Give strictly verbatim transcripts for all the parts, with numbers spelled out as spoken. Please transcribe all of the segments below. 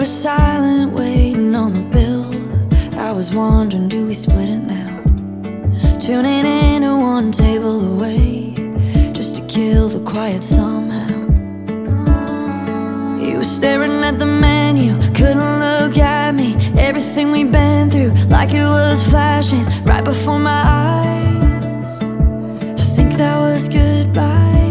were silent, waiting on the bill. I was wondering, do we split it now? Tuning in to one table away, just to kill the quiet somehow. You were staring at the menu, couldn't look at me. Everything we've been through, like it was flashing right before my eyes. I think that was goodbye.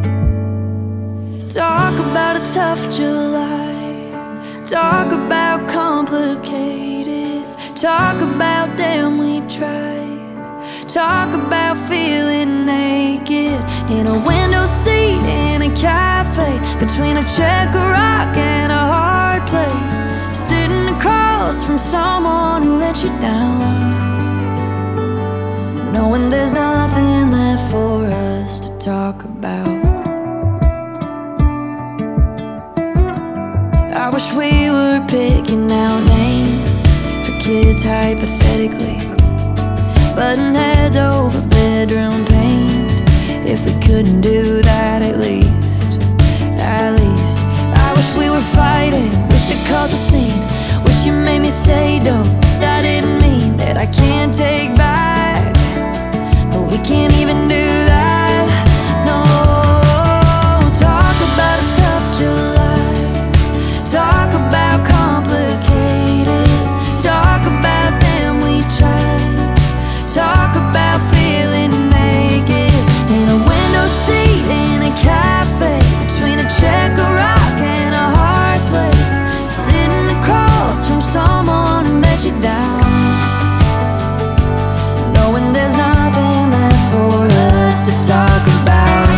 Talk about a tough July. Talk about complicated. Talk about damn we tried. Talk about feeling naked in a window seat in a cafe, between a check of rock and a hard place, sitting across from someone who let you down, knowing there's nothing left for us to talk about. I wish we were picking out names for kids hypothetically, button heads over bedroom paint. If we couldn't do that, at least, at least I wish we were fighting, wish it caused a scene. Wish you made me say don't, I didn't mean that I can't take back, but we can't even do that. No, talk about a tough July. Talk about complicated. Talk about damn we tried. Talk about feeling naked in a window seat in a cafe, between a check of rock and a hard place, sitting across from someone who let you down, knowing there's nothing left for us to talk about.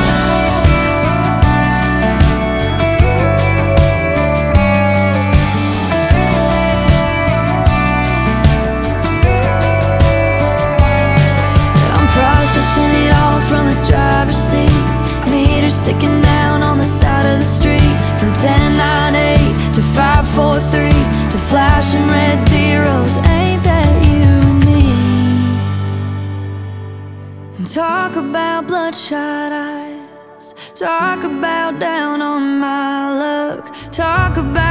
Processing it all from the driver's seat, meters ticking down on the side of the street, from ten nine eight to five four three, to flashing red zeros. Ain't that you and me? And talk about bloodshot eyes. Talk about down on my luck. Talk about